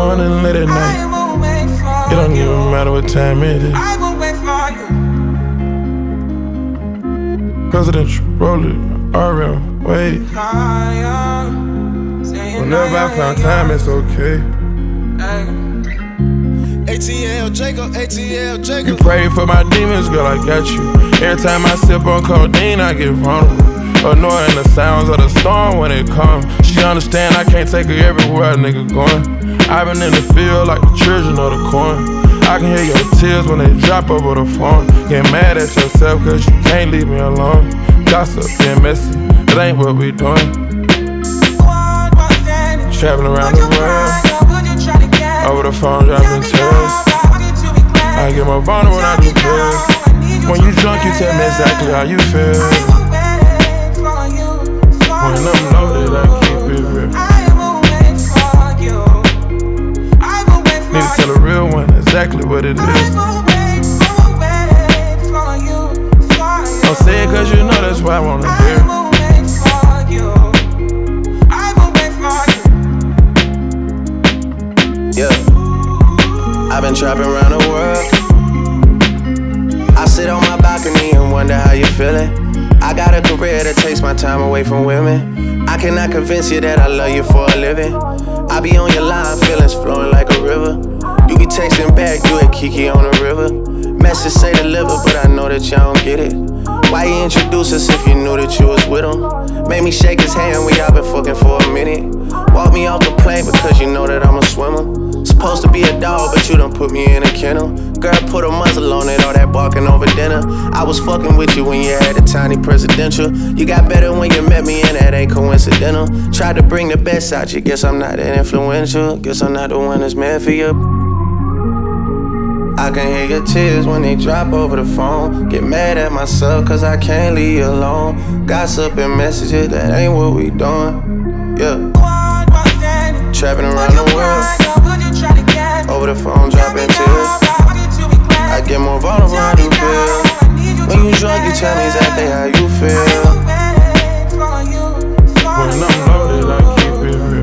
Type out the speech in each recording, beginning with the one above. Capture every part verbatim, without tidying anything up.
morning, late at night. It don't even matter what time it is. I will wait for you. Presidential, roll it, R M, wait. Whenever I found time, it's okay. A T L Jacob, A T L Jacob. You pray for my demons, girl, I got you. Every time I sip on codeine, I get vulnerable. Annoying the sounds of the storm when it comes. She understand I can't take her everywhere a nigga going. I've been in the field like the children of the corn. I can hear your tears when they drop over the phone. Get mad at yourself cause you can't leave me alone. Gossip being messy, that ain't what we doing. Traveling around the world, over the phone dropping tears. I get more vulnerable when I do pills. When you drunk you tell me exactly how you feel. When I'm loaded I keep it real. Need to tell a real one exactly what it is. Don't say it cause you know that's why I wanna hear. Yeah, I've been trapping around the world. I sit on my balcony and wonder how you're feeling. I got a career that takes my time away from women. I cannot convince you that I love you for a living. I be on your line, feelings flowing like a river. You be texting back, you at Kiki on the river. Message say deliver, but I know that y'all don't get it. Why you introduce us if you knew that you was with him? Made me shake his hand, we all been fucking for a minute. Walk me off the plane because you know that I'm a swimmer. Supposed to be a dog, but you done put me in a kennel. Girl, put a muzzle on it, all that barking over dinner. I was fucking with you when you had a tiny presidential. You got better when you met me, and that ain't coincidental. Tried to bring the best out you, guess I'm not that influential. Guess I'm not the one that's meant for you. I can hear your tears when they drop over the phone. Get mad at myself cause I can't leave you alone. Gossip and messages, that ain't what we doing. Yeah. Trapping around the world, over the phone dropping tears. I get more vulnerable when I do pills. When you drunk you tell me exactly how you feel. When I'm loaded I keep it real.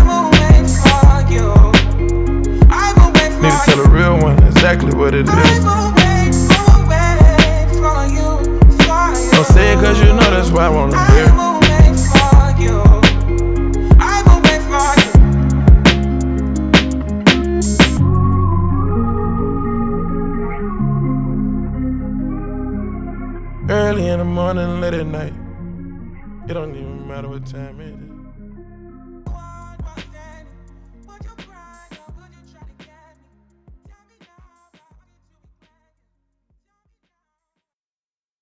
Need to tell a real one exactly what it is. Don't say it cause you know that's why I wanna hear. Early in the morning, late at night. It don't even matter what time it is.